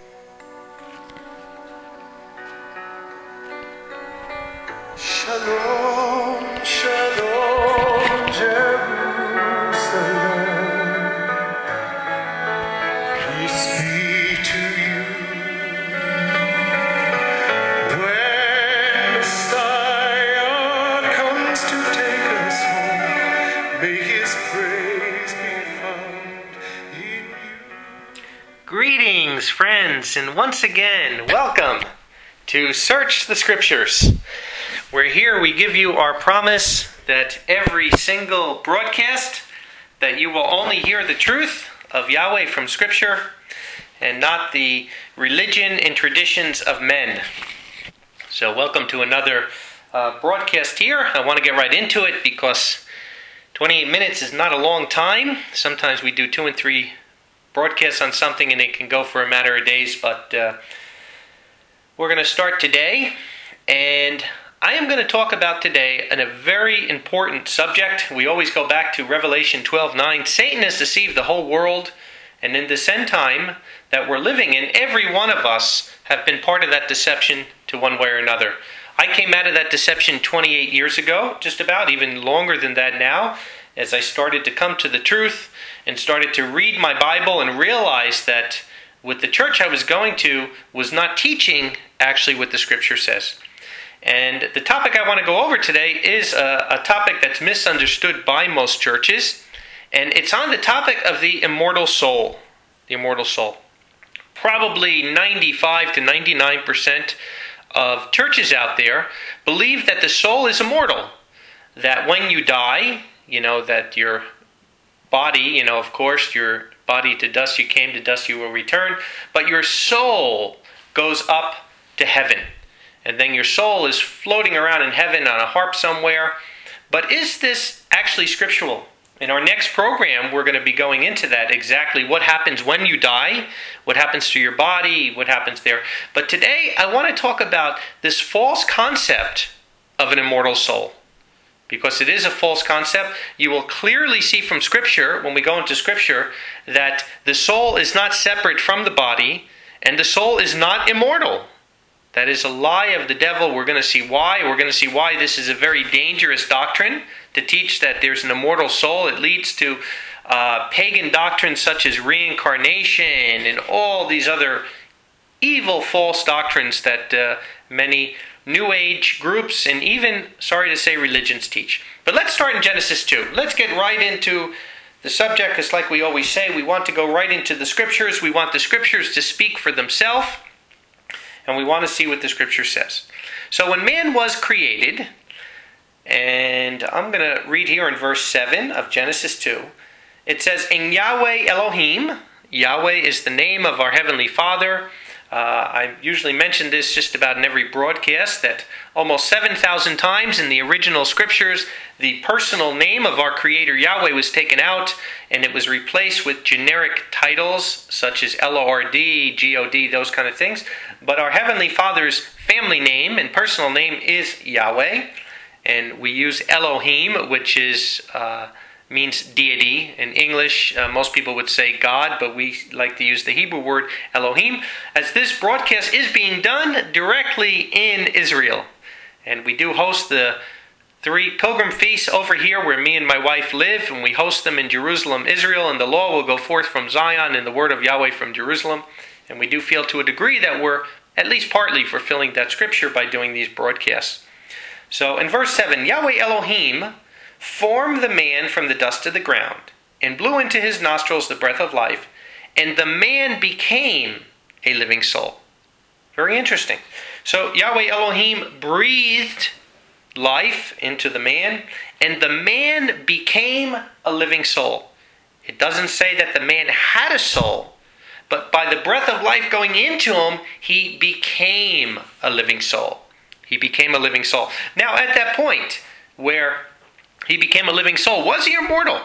Shalom, shalom, Jerusalem. Peace be to you. When Messiah comes to take us home, may his praise be found in you. Greetings, friends, and once again, welcome to Search the Scriptures. We're here, we give you our promise that every single broadcast that you will only hear the truth of Yahweh from Scripture and not the religion and traditions of men. So welcome to another broadcast here. I want to get right into it because 28 minutes is not a long time. Sometimes we do 2 and 3 broadcasts on something and it can go for a matter of days, but we're going to start today, and I am going to talk about today a very important subject. We always go back to Revelation 12:9. Satan has deceived the whole world, and in this end time that we're living in, every one of us have been part of that deception to one way or another. I came out of that deception 28 years ago, just about, even longer than that now, as I started to come to the truth and started to read my Bible and realize that what the church I was going to was not teaching actually what the Scripture says. And the topic I want to go over today is a topic that's misunderstood by most churches, and it's on the topic of the immortal soul. The immortal soul. Probably 95 to 99% of churches out there believe that the soul is immortal. That when you die, that your body, of course, your body to dust you came, to dust you will return, but your soul goes up to heaven. And then your soul is floating around in heaven on a harp somewhere. But is this actually scriptural? In our next program, we're going to be going into that, exactly what happens when you die, what happens to your body, what happens there. But today, I want to talk about this false concept of an immortal soul. Because it is a false concept. You will clearly see from Scripture, when we go into Scripture, that the soul is not separate from the body, and the soul is not immortal. That is a lie of the devil. We're going to see why. We're going to see why this is a very dangerous doctrine to teach that there's an immortal soul. It leads to pagan doctrines such as reincarnation and all these other evil false doctrines that many New Age groups and even, sorry to say, religions teach. But let's start in Genesis 2. Let's get right into the subject, because like we always say, we want to go right into the Scriptures. We want the Scriptures to speak for themselves. And we want to see what the Scripture says. So when man was created, and I'm going to read here in verse 7 of Genesis 2, it says, "In Yahweh Elohim," Yahweh is the name of our Heavenly Father. I usually mention this just about in every broadcast, that almost 7,000 times in the original Scriptures, the personal name of our Creator Yahweh was taken out, and it was replaced with generic titles such as Lord, God, those kind of things. But our Heavenly Father's family name and personal name is Yahweh, and we use Elohim, which means deity. In English, most people would say God, but we like to use the Hebrew word Elohim, as this broadcast is being done directly in Israel. And we do host the 3 pilgrim feasts over here where me and my wife live, and we host them in Jerusalem, Israel, and the law will go forth from Zion and the word of Yahweh from Jerusalem. And we do feel to a degree that we're at least partly fulfilling that scripture by doing these broadcasts. So in verse 7, Yahweh Elohim formed the man from the dust of the ground and blew into his nostrils the breath of life, and the man became a living soul. Very interesting. So Yahweh Elohim breathed life into the man, and the man became a living soul. It doesn't say that the man had a soul, but by the breath of life going into him, he became a living soul. He became a living soul. Now, at that point where he became a living soul, was he immortal?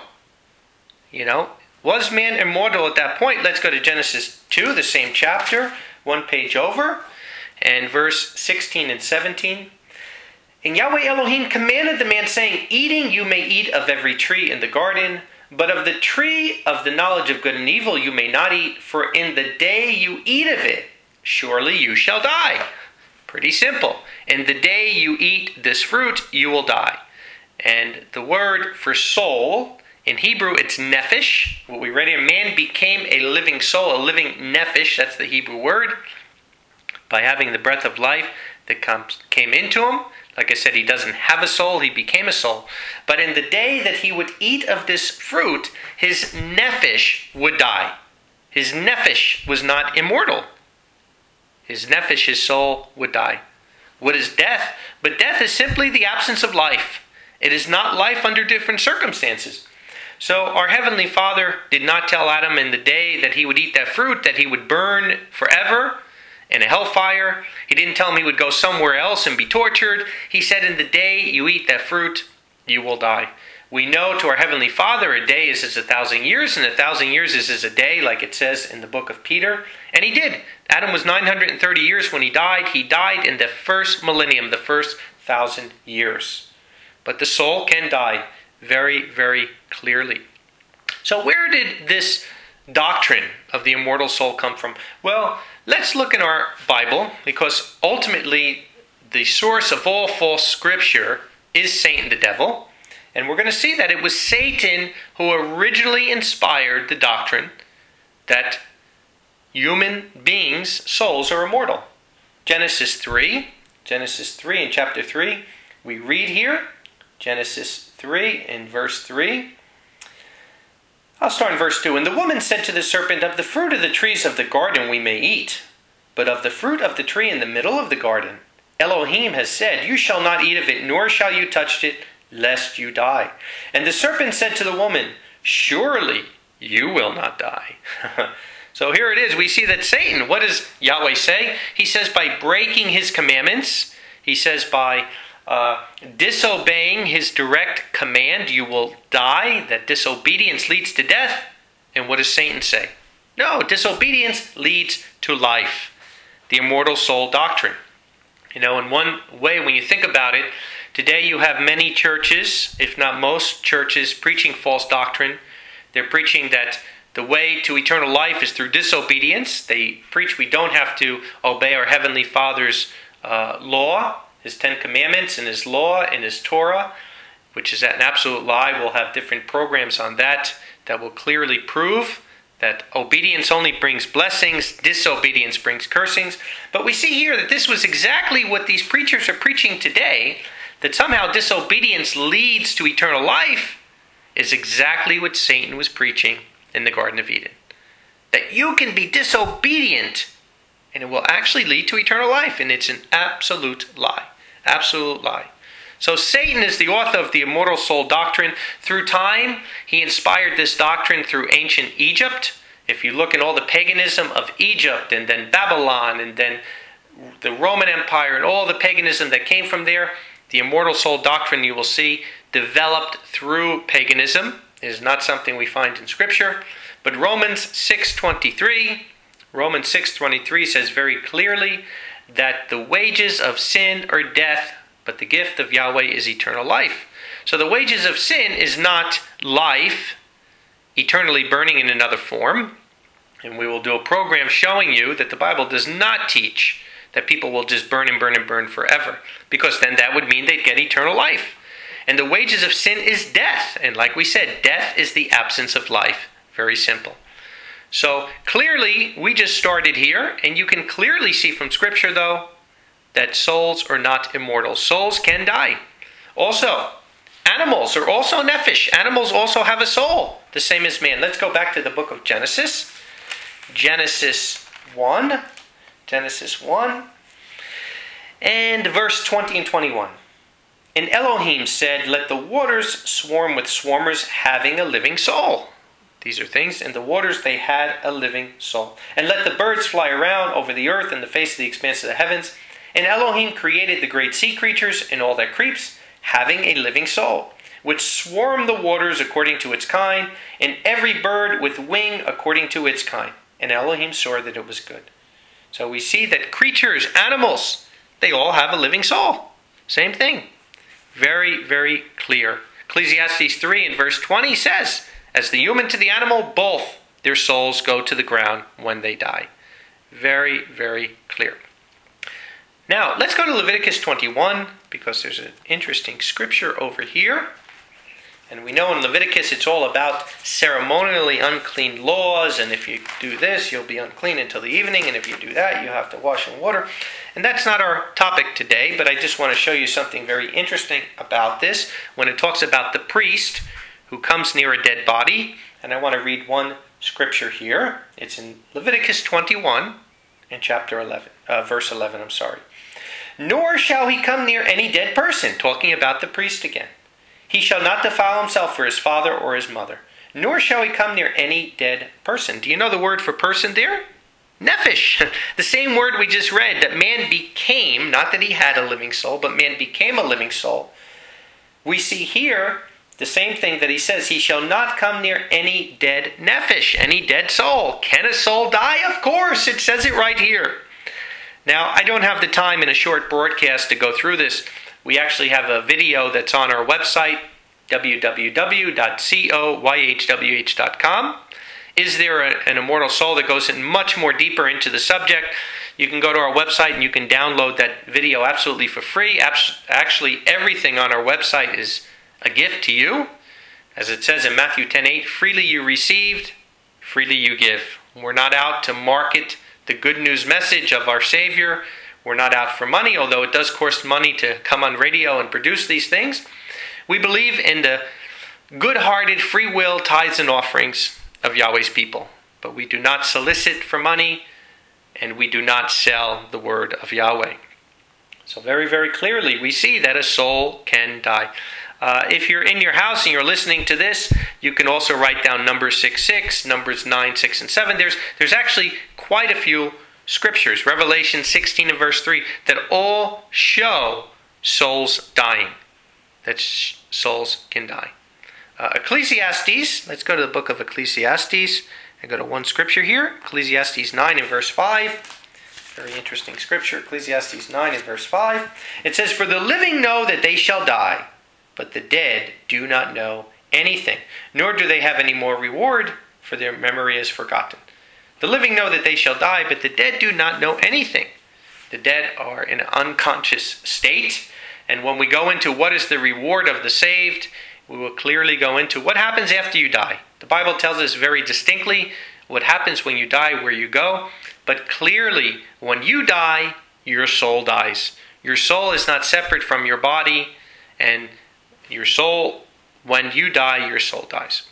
Was man immortal at that point? Let's go to Genesis 2, the same chapter, one page over, and verse 16 and 17. "And Yahweh Elohim commanded the man, saying, Eating you may eat of every tree in the garden, But of the tree of the knowledge of good and evil you may not eat, for in the day you eat of it, surely you shall die. Pretty simple. In the day you eat this fruit, you will die. And the word for soul, in Hebrew it's nephesh. What we read here, man became a living soul, a living nephesh. That's the Hebrew word. By having the breath of life that came into him. Like I said, he doesn't have a soul, he became a soul. But in the day that he would eat of this fruit, his nephesh would die. His nephesh was not immortal. His nephesh, his soul, would die. What is death? But death is simply the absence of life. It is not life under different circumstances. So our Heavenly Father did not tell Adam in the day that he would eat that fruit that he would burn forever in a hellfire. He didn't tell him he would go somewhere else and be tortured. He said, in the day you eat that fruit, you will die. We know to our Heavenly Father a day is as 1,000 years, and 1,000 years is as a day, like it says in the book of Peter. And he did. Adam was 930 years when he died. He died in the first millennium, the first 1,000 years. But the soul can die very, very clearly. So where did this doctrine of the immortal soul come from? Well, let's look in our Bible, because ultimately the source of all false scripture is Satan, the devil. And we're going to see that it was Satan who originally inspired the doctrine that human beings' souls are immortal. Genesis 3 in chapter 3, we read here, Genesis 3 in verse 3. I'll start in verse 2. And the woman said to the serpent, of the fruit of the trees of the garden we may eat, but of the fruit of the tree in the middle of the garden, Elohim has said, you shall not eat of it, nor shall you touch it, lest you die. And the serpent said to the woman, surely you will not die. So here it is. We see that Satan, what does Yahweh say? He says by breaking his commandments, he says by disobeying his direct command, you will die, that disobedience leads to death. And what does Satan say? No, disobedience leads to life. The immortal soul doctrine. You know, in one way, when you think about it, today you have many churches, if not most churches, preaching false doctrine. They're preaching that the way to eternal life is through disobedience. They preach we don't have to obey our Heavenly Father's law, His 10 Commandments and His law and His Torah, which is an absolute lie. We'll have different programs on that will clearly prove that obedience only brings blessings, disobedience brings cursings. But we see here that this was exactly what these preachers are preaching today, that somehow disobedience leads to eternal life, is exactly what Satan was preaching in the Garden of Eden. That you can be disobedient and it will actually lead to eternal life. And it's an absolute lie. Absolute lie. So Satan is the author of the immortal soul doctrine. Through time, he inspired this doctrine through ancient Egypt. If you look at all the paganism of Egypt and then Babylon and then the Roman Empire and all the paganism that came from there, the immortal soul doctrine, you will see, developed through paganism. It is not something we find in Scripture. But Romans 6:23 says very clearly that the wages of sin are death, but the gift of Yahweh is eternal life. So the wages of sin is not life, eternally burning in another form. And we will do a program showing you that the Bible does not teach that people will just burn and burn and burn forever, because then that would mean they'd get eternal life. And the wages of sin is death. And like we said, death is the absence of life. Very simple. So clearly, we just started here, and you can clearly see from Scripture, though, that souls are not immortal. Souls can die. Also, animals are also nephesh. Animals also have a soul, the same as man. Let's go back to the book of Genesis. Genesis 1. And verse 20 and 21. And Elohim said, let the waters swarm with swarmers having a living soul. These are things, in the waters they had a living soul. And let the birds fly around over the earth and the face of the expanse of the heavens. And Elohim created the great sea creatures and all that creeps, having a living soul, which swarm the waters according to its kind, and every bird with wing according to its kind. And Elohim saw that it was good. So we see that creatures, animals, they all have a living soul. Same thing. Very, very clear. Ecclesiastes 3 in verse 20 says, As the human to the animal, both their souls go to the ground when they die. Very, very clear. Now, let's go to Leviticus 21, because there's an interesting scripture over here. And we know in Leviticus it's all about ceremonially unclean laws, and if you do this, you'll be unclean until the evening, and if you do that, you have to wash in water. And that's not our topic today, but I just want to show you something very interesting about this when it talks about the priest who comes near a dead body. And I want to read one scripture here. It's in Leviticus 21 and chapter 11, verse 11, Nor shall he come near any dead person, talking about the priest again. He shall not defile himself for his father or his mother, nor shall he come near any dead person. Do you know the word for person there? Nephesh. The same word we just read, that man became, not that he had a living soul, but man became a living soul. We see here the same thing that he says, he shall not come near any dead nephesh, any dead soul. Can a soul die? Of course, it says it right here. Now, I don't have the time in a short broadcast to go through this. We actually have a video that's on our website, www.coyhwh.com. Is there an immortal soul that goes in much more deeper into the subject? You can go to our website and you can download that video absolutely for free. Actually, everything on our website is a gift to you. As it says in Matthew 10:8, freely you received, freely you give. We're not out to market the good news message of our Savior. We're not out for money, although it does cost money to come on radio and produce these things. We believe in the good-hearted free will tithes and offerings of Yahweh's people. But we do not solicit for money, and we do not sell the word of Yahweh. So very, very clearly we see that a soul can die. If you're in your house and you're listening to this, you can also write down Numbers 6:6, Numbers 9, 6, and 7. There's actually quite a few scriptures, Revelation 16 and verse 3, that all show souls dying, that souls can die. Ecclesiastes, let's go to the book of Ecclesiastes and go to one scripture here, Ecclesiastes 9 and verse 5. Very interesting scripture, Ecclesiastes 9 and verse 5. It says, for the living know that they shall die, but the dead do not know anything, nor do they have any more reward, for their memory is forgotten. The living know that they shall die, but the dead do not know anything. The dead are in an unconscious state. And when we go into what is the reward of the saved, we will clearly go into what happens after you die. The Bible tells us very distinctly what happens when you die, where you go. But clearly, when you die, your soul dies. Your soul is not separate from your body. And your soul, when you die, your soul dies.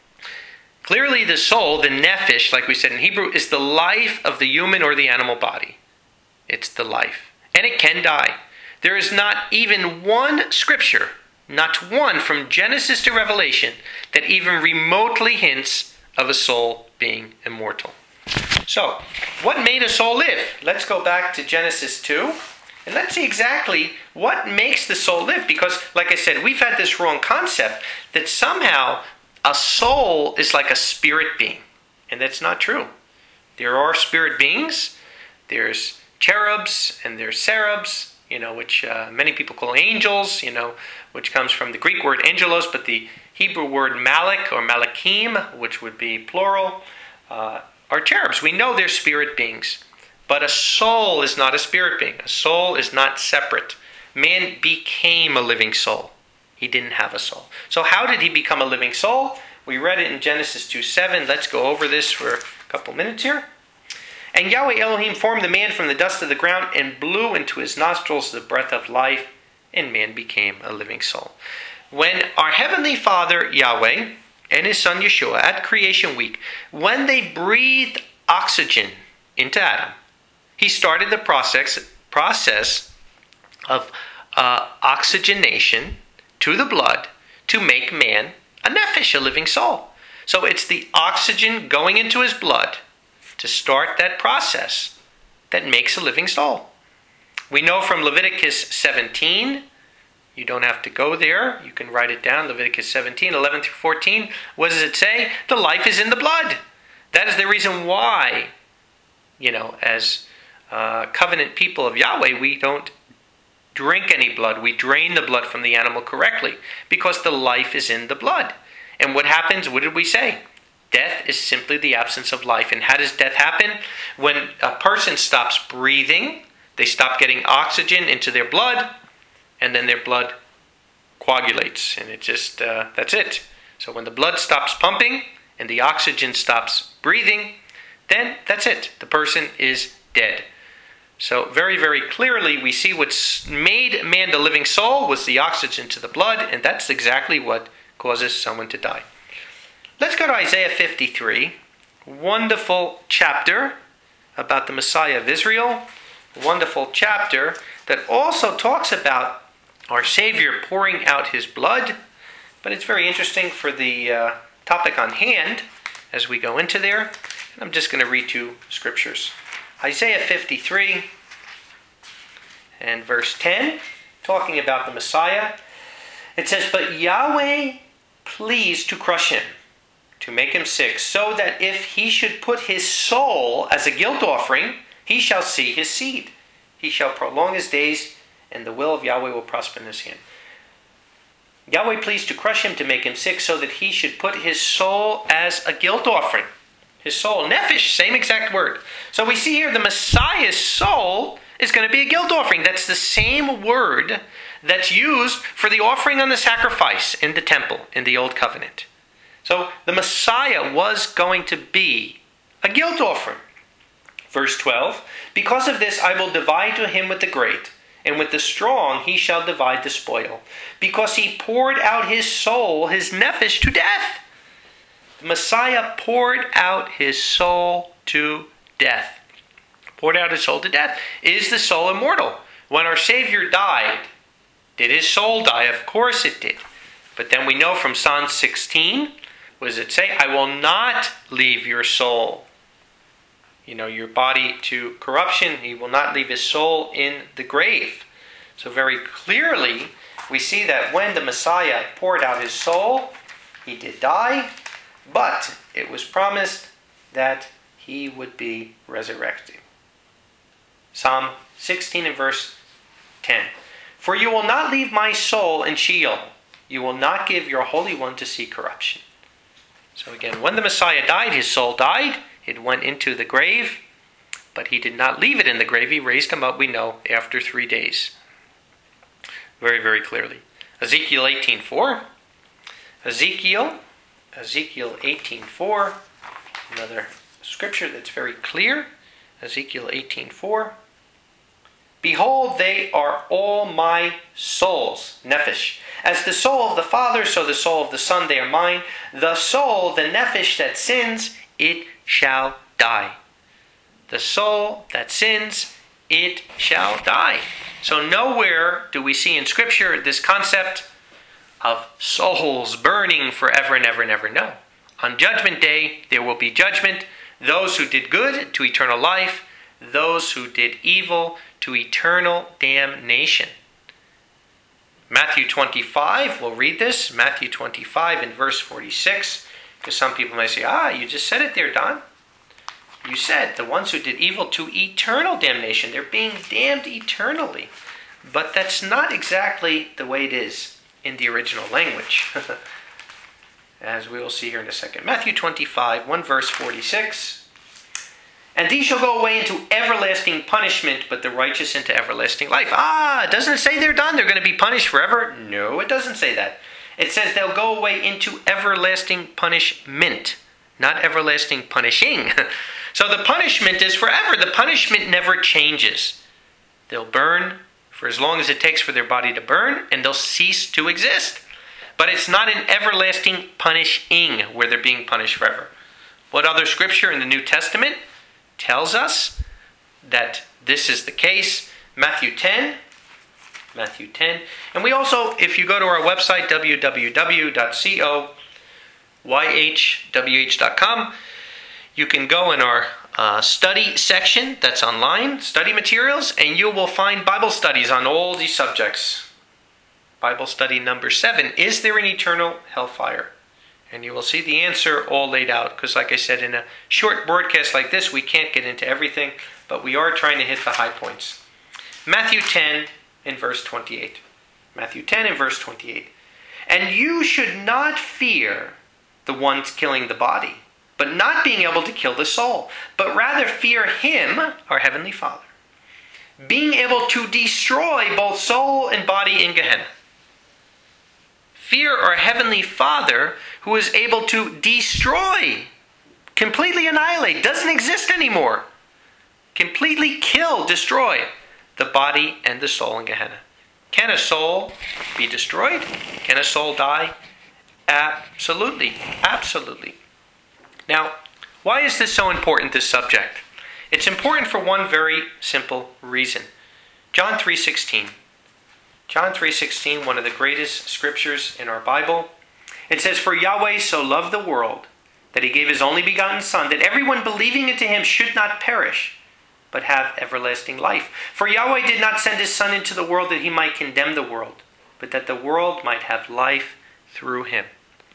Clearly, the soul, the nephesh, like we said in Hebrew, is the life of the human or the animal body. It's the life. And it can die. There is not even one scripture, not one from Genesis to Revelation, that even remotely hints of a soul being immortal. So, what made a soul live? Let's go back to Genesis 2, and let's see exactly what makes the soul live. Because, like I said, we've had this wrong concept that somehow a soul is like a spirit being. And that's not true. There are spirit beings. There's cherubs and there's serubs, which many people call angels, which comes from the Greek word angelos, but the Hebrew word malak or malakim, which would be plural, are cherubs. We know they're spirit beings. But a soul is not a spirit being. A soul is not separate. Man became a living soul. He didn't have a soul. So how did he become a living soul? We read it in Genesis 2:7. Let's go over this for a couple minutes here. And Yahweh Elohim formed the man from the dust of the ground and blew into his nostrils the breath of life, and man became a living soul. When our Heavenly Father, Yahweh, and his Son Yeshua, at Creation Week, when they breathed oxygen into Adam, he started the process of oxygenation to the blood to make man a nephesh, a living soul. So it's the oxygen going into his blood to start that process that makes a living soul. We know from Leviticus 17, you don't have to go there, you can write it down, Leviticus 17, 11 through 14. What does it say? The life is in the blood. That is the reason why, as covenant people of Yahweh, we don't drink any blood. We drain the blood from the animal correctly because the life is in the blood. And what happens? What did we say? Death is simply the absence of life. And how does death happen? When a person stops breathing, they stop getting oxygen into their blood, and then their blood coagulates. And it just, that's it. So when the blood stops pumping and the oxygen stops breathing, then that's it. The person is dead. So very, very clearly we see what made man the living soul was the oxygen to the blood, and that's exactly what causes someone to die. Let's go to Isaiah 53. Wonderful chapter about the Messiah of Israel. Wonderful chapter that also talks about our Savior pouring out his blood. But it's very interesting for the topic on hand as we go into there. And I'm just going to read two scriptures. Isaiah 53 and verse 10, talking about the Messiah. It says, "But Yahweh pleased to crush him, to make him sick, so that if he should put his soul as a guilt offering, he shall see his seed. He shall prolong his days, and the will of Yahweh will prosper in his hand." Yahweh pleased to crush him, to make him sick, so that he should put his soul as a guilt offering. His soul, nephesh, same exact word. So we see here the Messiah's soul is going to be a guilt offering. That's the same word that's used for the offering on the sacrifice in the temple in the Old Covenant. So the Messiah was going to be a guilt offering. Verse 12, "Because of this I will divide to him with the great, and with the strong he shall divide the spoil. Because he poured out his soul, his nephesh, to death." The Messiah poured out his soul to death. Poured out his soul to death. Is the soul immortal? When our Savior died, did his soul die? Of course it did. But then we know from Psalm 16, what does it say? "I will not leave your soul, your body to corruption. He will not leave his soul in the grave." So very clearly, we see that when the Messiah poured out his soul, he did die, but it was promised that he would be resurrected. Psalm 16 and verse 10. "For you will not leave my soul in Sheol. You will not give your Holy One to see corruption." So again, when the Messiah died, his soul died. It went into the grave, but he did not leave it in the grave. He raised him up, we know, after 3 days. Very, very clearly. Ezekiel 18:4. Ezekiel 18:4. Another scripture that's very clear. Ezekiel 18:4. "Behold, they are all my souls, nephesh. As the soul of the Father, so the soul of the Son, they are mine. The soul, the nephesh that sins, it shall die." The soul that sins, it shall die. So nowhere do we see in Scripture this concept of souls burning forever and ever and ever. No. On Judgment Day, there will be judgment. Those who did good to eternal life. Those who did evil to eternal damnation. Matthew 25, we'll read this. Matthew 25 and verse 46. Because some people may say, you just said it there, Don. You said the ones who did evil to eternal damnation. They're being damned eternally. But that's not exactly the way it is in the original language. As we will see here in a second. Matthew 25, 1 verse 46. "And these shall go away into everlasting punishment, but the righteous into everlasting life." Doesn't it say they're done? They're going to be punished forever? No, it doesn't say that. It says they'll go away into everlasting punishment, not everlasting punishing. So the punishment is forever. The punishment never changes. They'll burn for as long as it takes for their body to burn, and they'll cease to exist. But it's not an everlasting punishing where they're being punished forever. What other scripture in the New Testament tells us that this is the case? Matthew 10. And we also, if you go to our website, www.coyhwh.com, you can go in our study section that's online, study materials, and you will find Bible studies on all these subjects. Bible study number 7, Is there an eternal hellfire? And you will see the answer all laid out, because like I said, in a short broadcast like this, we can't get into everything, but we are trying to hit the high points. Matthew 10 in verse 28. Matthew 10 in verse 28. "And you should not fear the ones killing the body, but not being able to kill the soul, but rather fear him, our Heavenly Father, being able to destroy both soul and body in Gehenna. Fear our Heavenly Father, who is able to destroy, completely annihilate, doesn't exist anymore, completely kill, destroy the body and the soul in Gehenna. Can a soul be destroyed? Can a soul die? Absolutely. Absolutely. Now, why is this so important, this subject? It's important for one very simple reason. John 3:16. John 3:16, one of the greatest scriptures in our Bible. It says, "For Yahweh so loved the world that he gave his only begotten Son, that everyone believing into him should not perish, but have everlasting life. For Yahweh did not send his Son into the world that he might condemn the world, but that the world might have life through him."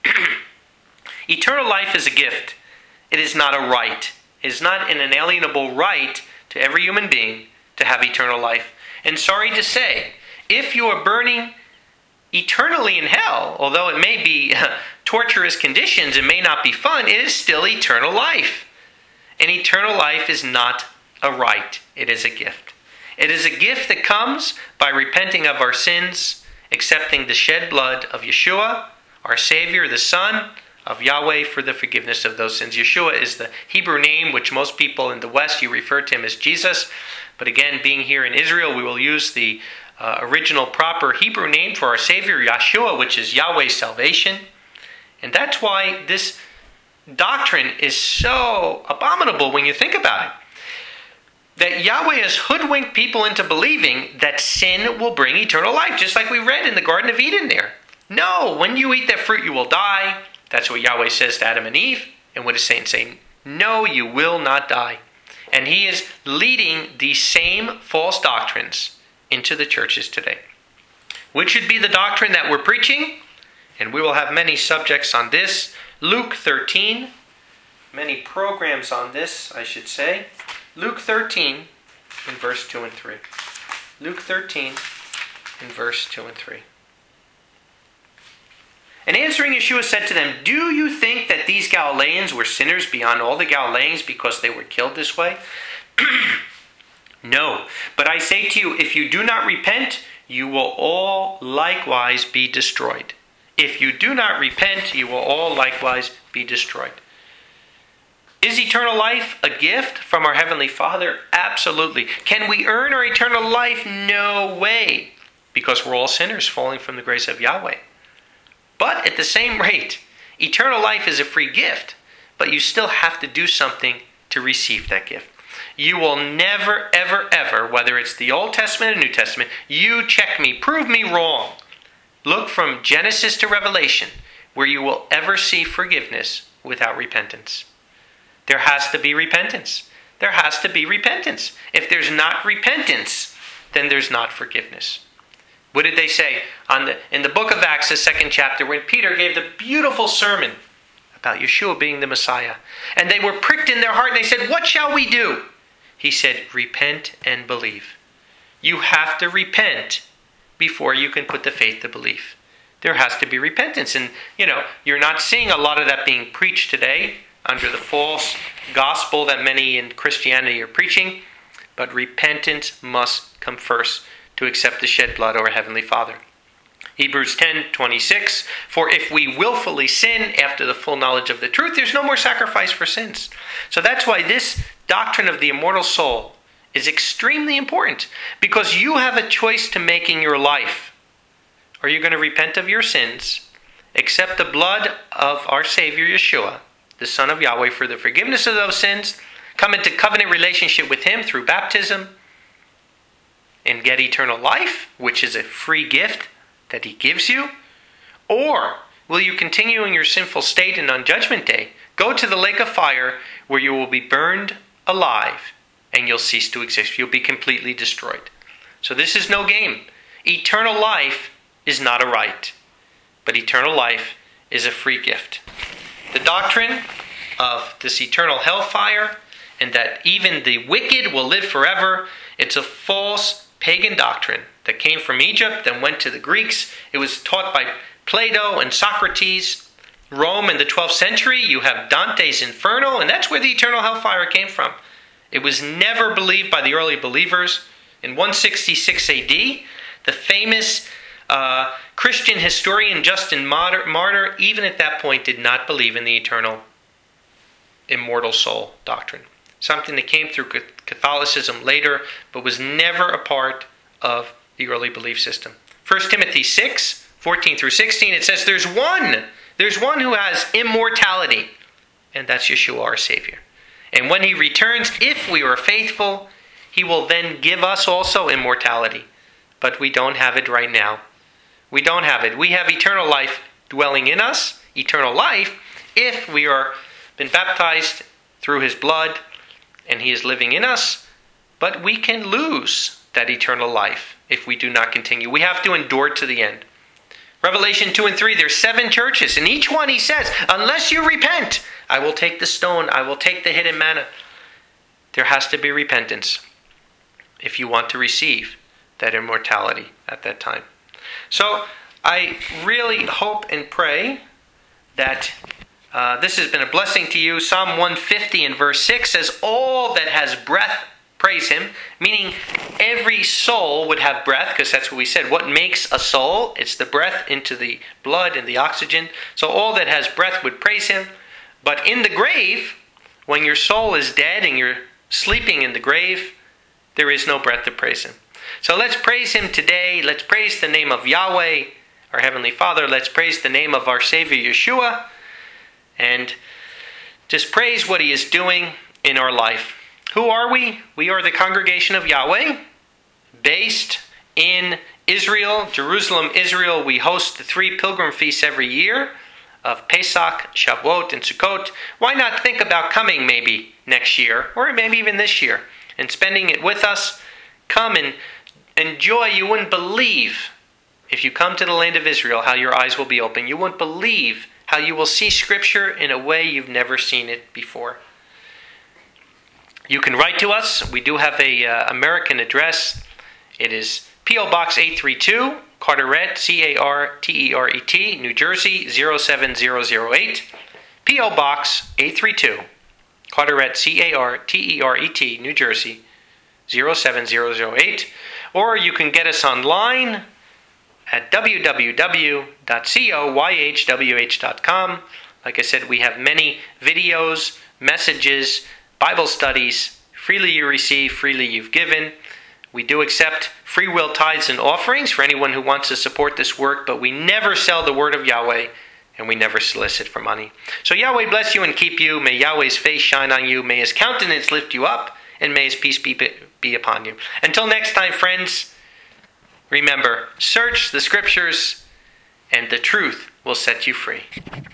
Eternal life is a gift. It is not a right. It is not an inalienable right to every human being to have eternal life. And sorry to say, if you are burning eternally in hell, although it may be torturous conditions, it may not be fun, it is still eternal life. And eternal life is not a right. It is a gift. It is a gift that comes by repenting of our sins, accepting the shed blood of Yeshua, our Savior, the Son of Yahweh, for the forgiveness of those sins. Yeshua is the Hebrew name which most people in the West, you refer to him as Jesus. But again, being here in Israel, we will use the original proper Hebrew name for our Savior, Yeshua, which is Yahweh's salvation. And that's why this doctrine is so abominable when you think about it. That Yahweh has hoodwinked people into believing that sin will bring eternal life, just like we read in the Garden of Eden there. No, when you eat that fruit, you will die. That's what Yahweh says to Adam and Eve. And what does Satan say? No, you will not die. And he is leading these same false doctrines into the churches today. Which should be the doctrine that we're preaching? And we will have many subjects on this. Luke 13. Many programs on this, I should say. Luke 13 in verse 2 and 3. Luke 13 in verse 2 and 3. And answering, Yeshua said to them, "Do you think that these Galileans were sinners beyond all the Galileans because they were killed this way? No, but I say to you, if you do not repent, you will all likewise be destroyed. If you do not repent, you will all likewise be destroyed." Is eternal life a gift from our Heavenly Father? Absolutely. Can we earn our eternal life? No way. Because we're all sinners falling from the grace of Yahweh. But at the same rate, eternal life is a free gift, but you still have to do something to receive that gift. You will never, ever, ever, whether it's the Old Testament or New Testament, you check me, prove me wrong. Look from Genesis to Revelation, where you will ever see forgiveness without repentance. There has to be repentance. There has to be repentance. If there's not repentance, then there's not forgiveness. What did they say in the book of Acts, the 2nd chapter, when Peter gave the beautiful sermon about Yeshua being the Messiah? And they were pricked in their heart and they said, "What shall we do?" He said, "Repent and believe." You have to repent before you can put the faith to belief. There has to be repentance. And, you're not seeing a lot of that being preached today under the false gospel that many in Christianity are preaching. But repentance must come first to accept the shed blood of our Heavenly Father. Hebrews 10:26, "For if we willfully sin after the full knowledge of the truth, there's no more sacrifice for sins." So that's why this doctrine of the immortal soul is extremely important, because you have a choice to make in your life. Are you going to repent of your sins, accept the blood of our Savior Yeshua, the Son of Yahweh, for the forgiveness of those sins, come into covenant relationship with Him through baptism, and get eternal life, which is a free gift that He gives you? Or will you continue in your sinful state and on Judgment Day go to the lake of fire where you will be burned alive and you'll cease to exist? You'll be completely destroyed. So this is no game. Eternal life is not a right, but eternal life is a free gift. The doctrine of this eternal hellfire and that even the wicked will live forever, it's a false pagan doctrine that came from Egypt and went to the Greeks. It was taught by Plato and Socrates. Rome in the 12th century, you have Dante's Inferno, and that's where the eternal hellfire came from. It was never believed by the early believers. In 166 AD, the famous Christian historian Justin Martyr, even at that point, did not believe in the eternal immortal soul doctrine. Something that came through Catholicism later, but was never a part of the early belief system. 1 Timothy 6, 14 through 16, it says, There's one who has immortality, and that's Yeshua, our Savior. And when he returns, if we are faithful, he will then give us also immortality. But we don't have it right now. We don't have it. We have eternal life dwelling in us, eternal life, if we are been baptized through his blood, and he is living in us. But we can lose that eternal life if we do not continue. We have to endure to the end. Revelation 2 and 3, there's 7 churches. And each one he says, unless you repent, I will take the stone, I will take the hidden manna. There has to be repentance if you want to receive that immortality at that time. So I really hope and pray that this has been a blessing to you. Psalm 150 and verse 6 says, all that has breath, praise him. Meaning every soul would have breath, because that's what we said. What makes a soul? It's the breath into the blood and the oxygen. So all that has breath would praise him. But in the grave, when your soul is dead and you're sleeping in the grave, there is no breath to praise him. So let's praise him today. Let's praise the name of Yahweh, our Heavenly Father. Let's praise the name of our Savior Yeshua. And just praise what he is doing in our life. Who are we? We are the congregation of Yahweh, based in Israel, Jerusalem, Israel. We host the 3 pilgrim feasts every year of Pesach, Shavuot, and Sukkot. Why not think about coming maybe next year, or maybe even this year, and spending it with us? Come and enjoy. You wouldn't believe, if you come to the land of Israel, how your eyes will be open. You wouldn't believe how you will see Scripture in a way you've never seen it before. You can write to us. We do have a American address. It is P.O. Box 832, Carteret, Carteret, New Jersey 07008. P.O. Box 832, Carteret, Carteret, New Jersey 07008. Or you can get us online at www.coyhwh.com. Like I said, we have many videos, messages, Bible studies. Freely you receive, freely you've given. We do accept free will tithes and offerings for anyone who wants to support this work, but we never sell the word of Yahweh, and we never solicit for money. So Yahweh bless you and keep you. May Yahweh's face shine on you. May his countenance lift you up, and may his peace be upon you. Until next time, friends, remember, search the Scriptures, and the truth will set you free.